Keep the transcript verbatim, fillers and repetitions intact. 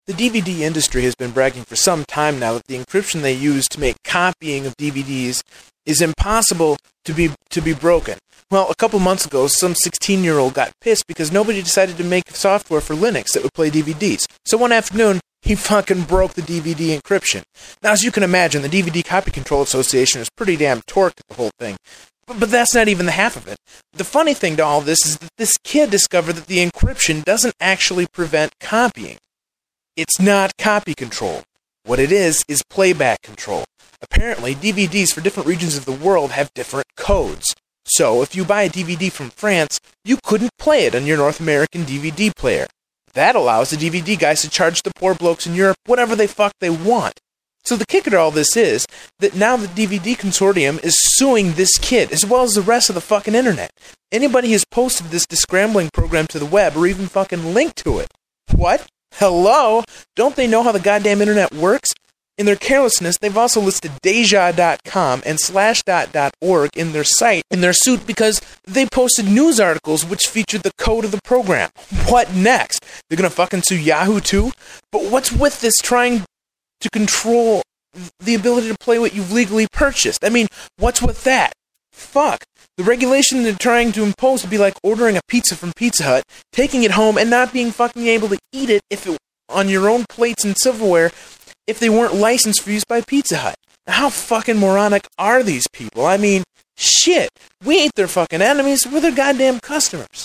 The D V D industry has been bragging for some time now that the encryption they use to make copying of D V Ds is impossible to be to be broken. Well, a couple months ago, some sixteen-year-old got pissed because nobody decided to make software for Linux that would play D V Ds. So one afternoon, he fucking broke the D V D encryption. Now, as you can imagine, the D V D Copy Control Association is pretty damn torqued at the whole thing. But, but that's not even the half of it. The funny thing to all this is that this kid discovered that the encryption doesn't actually prevent copying. It's not copy control. What it is, is playback control. Apparently, D V Ds for different regions of the world have different codes. So, if you buy a D V D from France, you couldn't play it on your North American D V D player. That allows the D V D guys to charge the poor blokes in Europe whatever the fuck they want. So the kicker to all this is that now the D V D Consortium is suing this kid, as well as the rest of the fucking internet. Anybody who's posted this descrambling program to the web or even fucking linked to it. What? Hello? Don't they know how the goddamn internet works? In their carelessness, they've also listed Deja dot com and Slashdot dot org in their site, in their suit, because they posted news articles which featured the code of the program. What next? They're gonna fucking sue Yahoo too? But what's with this trying to control the ability to play what you've legally purchased? I mean, what's with that? Fuck. The regulation they're trying to impose would be like ordering a pizza from Pizza Hut, taking it home, and not being fucking able to eat it if it on your own plates and silverware if they weren't licensed for use by Pizza Hut. Now, how fucking moronic are these people? I mean, shit. We ain't their fucking enemies. We're their goddamn customers.